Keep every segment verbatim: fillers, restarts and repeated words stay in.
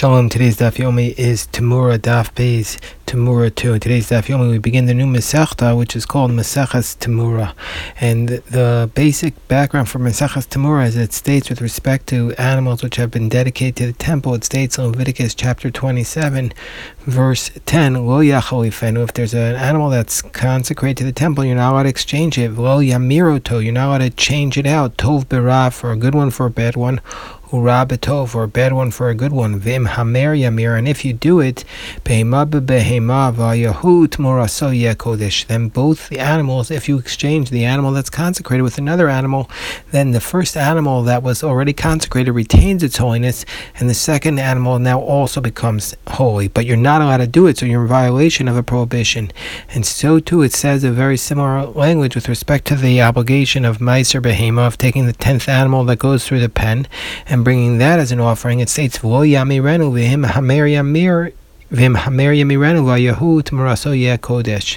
Shalom. Today's Daf Yomi is Tamura Daf Beis Tamura two. Today's Daf Yomi we begin the new Masechta, which is called Maseches Tamura. And the basic background for Maseches Tamura is it states with respect to animals which have been dedicated to the temple. It states in Leviticus chapter twenty-seven, verse ten, Lo yachol ifenu. If there's an animal that's consecrated to the temple, you're not allowed to exchange it. Lo yamiroto. You're not allowed to change it out. Tov b'ra, for a good one for a bad one. Ura b'tov, for a bad one for a good one. Vim hamer yamir, and if you do it, behema b'behema v'yahu t'moraso yeh kodesh. Then both the animals, if you exchange the animal that's consecrated with another animal, then the first animal that was already consecrated retains its holiness, and the second animal now also becomes holy. But you're not allowed to do it, so you're in violation of a prohibition. And so too, it says a very similar language with respect to the obligation of meiser behema, of taking the tenth animal that goes through the pen and bringing that as an offering. It states, V'lo yamirenu v'him hamer yamir v'him hamer yamirenu v'yahu t'moraso yeh kodesh.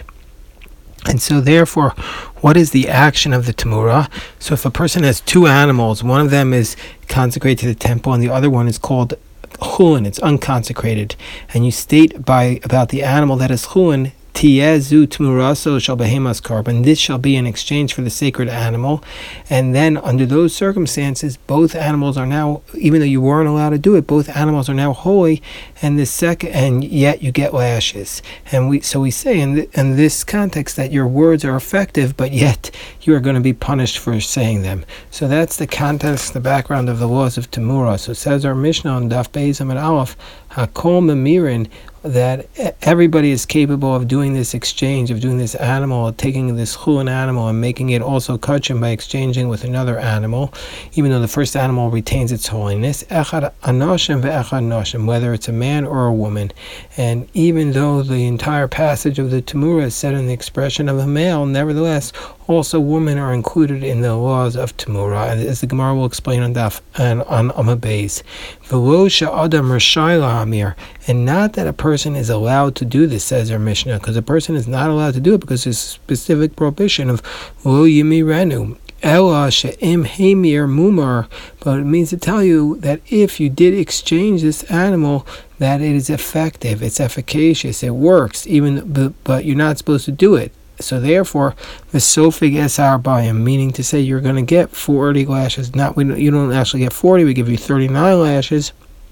And so therefore, what is the action of the Tamura? So if a person has two animals, one of them is consecrated to the temple and the other one is called chulin, it's unconsecrated, and you state by about the animal that is chulin, Tiezu Tmuraso shall behemas carbon. This shall be in exchange for the sacred animal. And then under those circumstances, both animals are now, even though you weren't allowed to do it, both animals are now holy, and the second, and yet you get lashes. And we so we say in th- in this context that your words are effective, but yet you are going to be punished for saying them. So that's the context, the background of the laws of Tamura. So it says our Mishnah on Daf Beis Amud Aleph, Hakol Memirin, that everybody is capable of doing this exchange, of doing this animal, taking this chulin animal and making it also kachim by exchanging with another animal, even though the first animal retains its holiness. Echad anoshim ve'echad noshim, whether it's a man or a woman. And even though the entire passage of the Tamura is said in the expression of a male, nevertheless, also women are included in the laws of Tamura, as the Gemara will explain on Daf and on Amud Beis. V'lo she'adam rashai la'amir, and not that a person is allowed to do this, says our Mishnah, because a person is not allowed to do it because there's a specific prohibition of lo yimirenu. Ela she'im hamir mumar, but it means to tell you that if you did exchange this animal, that it is effective, it's efficacious, it works, even but, but you're not supposed to do it. So therefore, the sofig esar bayim, meaning to say you're going to get forty lashes. Not we don't, you don't actually get forty. We give you thirty-nine lashes.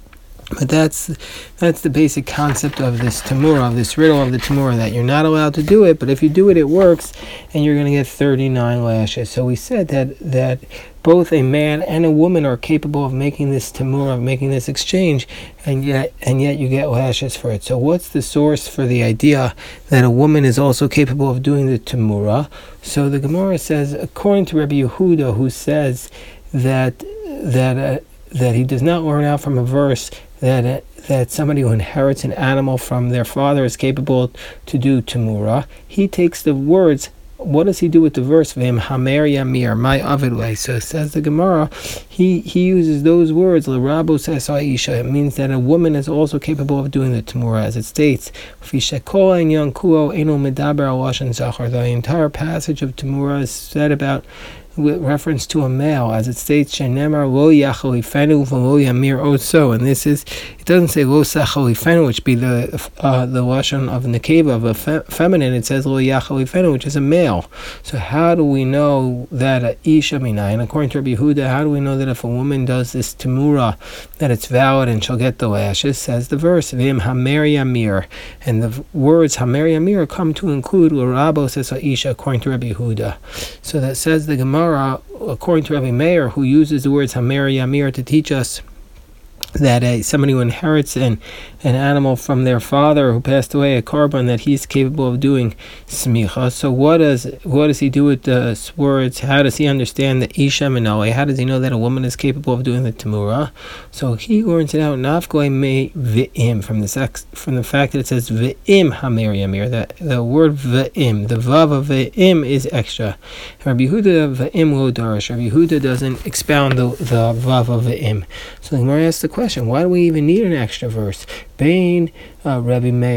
But that's that's the basic concept of this Tamura, of this riddle of the Tamura, that you're not allowed to do it, but if you do it, it works, and you're going to get thirty-nine lashes. So we said that that both a man and a woman are capable of making this Tamura, of making this exchange, and yet and yet you get lashes for it. So what's the source for the idea that a woman is also capable of doing the Tamura? So the Gemara says, according to Rabbi Yehuda, who says that that uh, that he does not learn out from a verse that uh, that somebody who inherits an animal from their father is capable to do Tamura, he takes the words. What does he do with the verse? V'im hamer yamir, my avidle. So says the Gemara, he he uses those words. L'rabo says Aisha. It means that a woman is also capable of doing the Tamura, as it states. Fishekol and yankuo eno medaber al lashon zachar. The entire passage of Tamura is said about, with reference to a male, as it states, Shenemar lo yachol ifenu v'lo yamir oso, and this is, it doesn't say lo sachol ifenu, which be the uh, the lashon of nekeva, of a fe- feminine. It says lo yachol ifenu, which is a male. So how do we know that a isha minai? And according to Rabbi Yehuda, how do we know that if a woman does this Tamura, that it's valid and she'll get the lashes? Says the verse, V'im hamer yamir, and the words hamer yamir come to include l'rabo says isha, according to Rabbi Yehuda. So that says the Gemara, according to Rabbi Meir, who uses the words Hamer Yamir to teach us that uh, somebody who inherits an, an animal from their father who passed away, a carbon, that he's capable of doing smicha. So what does what does he do with the words? How does he understand the isha minale? How does he know that a woman is capable of doing the Tamura? So he learns it out nafgoi me v'im, from the sex, from the fact that it says v'im hamer yamir. The the word v'im, the vav of v'im is extra. Rabbi Yehuda v'im lo darash. Rabbi Yehuda doesn't expound the the vav of v'im. So the Gemara asks the question, why do we even need an extra verse? Bain uh, Rabbi Meir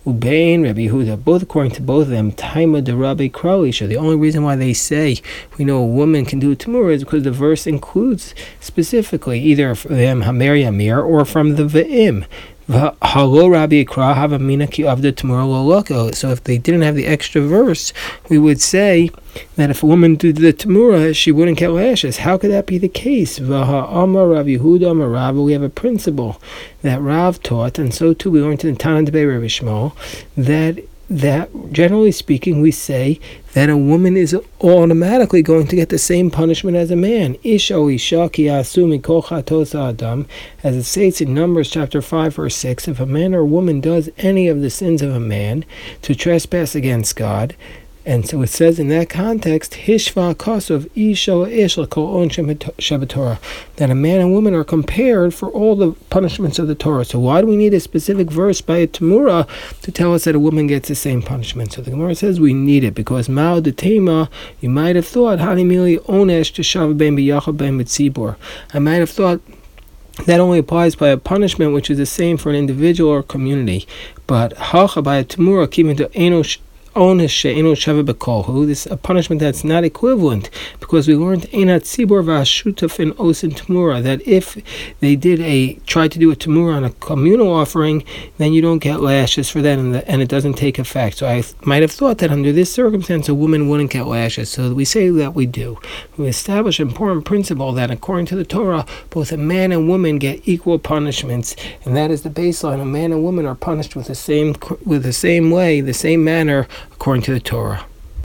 Ubain, Rabbi Yehuda, both according to both of them, Taima de Rabbi Kralisha. The only reason why they say we know a woman can do a Tamura is because the verse includes specifically either from Hamer Yamir or from the Ve'im. Halo Rabbi Ikra have a mina ki of the Tamura lo loko. So if they didn't have the extra verse, we would say that if a woman did the Tamura, she wouldn't get lashes. How could that be the case? Vaha Amar Rav Yehuda Amar Rav. We have a principle that Rav taught, and so too we learned in the Tana Debei Rabbi Shmuel, that that generally speaking we say that a woman is automatically going to get the same punishment as a man. Isha o isha ki asu mikol chatos adam, as it states in Numbers chapter five verse six, if a man or a woman does any of the sins of a man to trespass against God. And so it says in that context, Hishva Kosov Isha Ishla Kol On Shabbat Torah, that a man and woman are compared for all the punishments of the Torah. So why do we need a specific verse by a Tamura to tell us that a woman gets the same punishment? So the Gemara says we need it because Mao de Tema, you might have thought Hanimili Onesh to Shav Ben B'Yachab Ben Mitzibor. I might have thought that only applies by a punishment which is the same for an individual or community. But Hacha by a Tamura came into Enosh. This is a punishment that's not equivalent, because we learned Einat Tzibor v'Hashutaf in Osin Tamura, that if they did a try to do a Tamura on a communal offering, then you don't get lashes for that, and, the, and it doesn't take effect. So I might have thought that under this circumstance a woman wouldn't get lashes. So we say that we do. We establish an important principle that according to the Torah, both a man and woman get equal punishments, and that is the baseline. A man and woman are punished with the same with the same way, the same manner, according to the Torah.